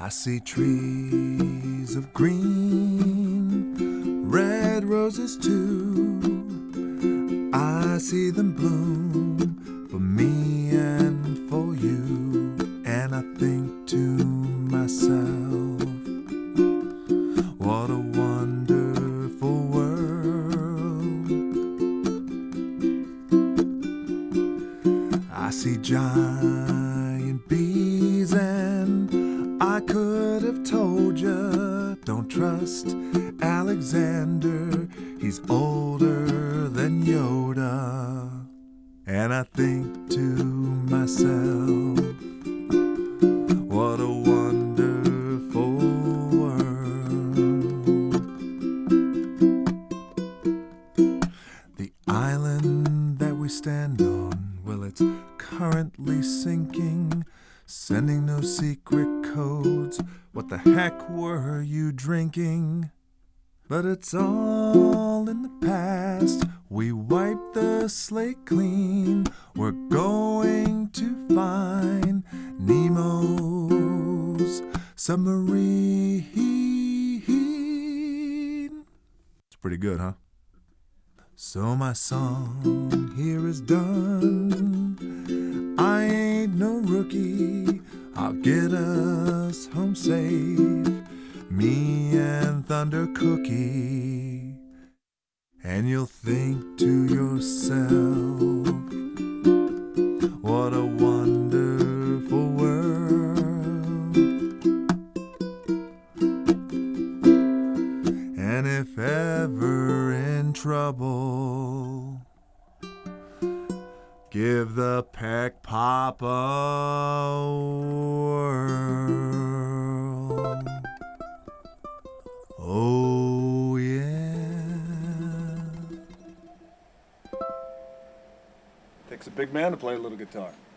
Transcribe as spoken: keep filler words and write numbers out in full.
I see trees of green, red roses too. I see them bloom for me and for you. And I think to myself, what a wonderful world. I see giant bees and I could have told ya, don't trust Alexander, he's older than Yoda. And I think to myself, what a wonderful world. The island that we stand on, well, it's currently sinking, sending no secret codes. What the heck were you drinking? But it's all in the past. We wiped the slate clean. We're going to find Nemo's submarine. It's pretty good, huh? So my song here is done. I ain't no rookie. I'll get us home safe, me and Thunder Cookie. And you'll think to yourself, what a wonderful world. And if ever in trouble, give the Peck Pop a whirl. Oh, yeah. Takes a big man to play a little guitar.